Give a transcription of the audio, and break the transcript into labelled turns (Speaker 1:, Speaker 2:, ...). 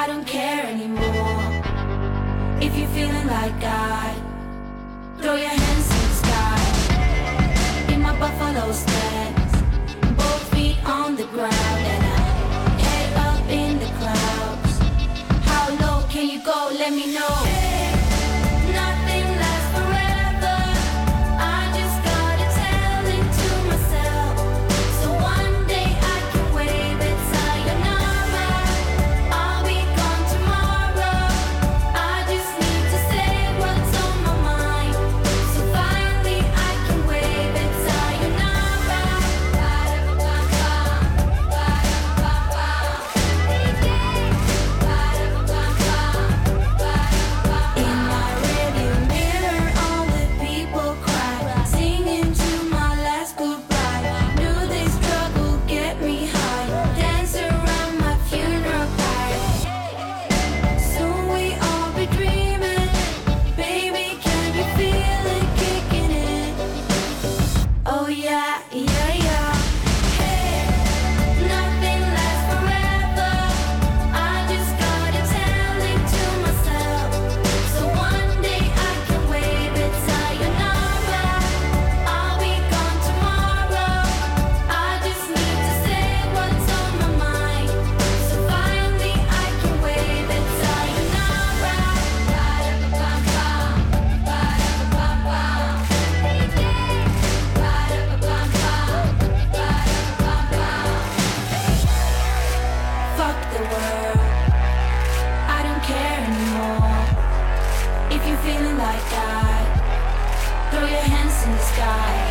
Speaker 1: I don't care anymore. If you're feeling like I, throw your hands in the sky. In my buffalo stance, both feet on the ground, and I head up in the clouds. How low can you go? Let me know. Nothing lasts forever. I just gotta tell it to myself. So one day I can wave it sayonara. I'll be gone tomorrow. I just need to say what's on my mind. So finally I can wave it sayonara. In my rearview mirror, all the people cry, singing to my last goodbye. Knew this struggle get me high, dance around my funeral pyre. Soon we all be dreaming, baby, can you feel it kicking in? Oh yeah, yeah, yeah. Hey, nothing lasts forever. I just gotta tell it to myself. So one day I can wave it sayonara. I'll be gone tomorrow. I just need to say what's on my mind. So finally I can wave it sayonara. Fuck the world, I don't care anymore. If you're feeling like I, throw your hands in the sky.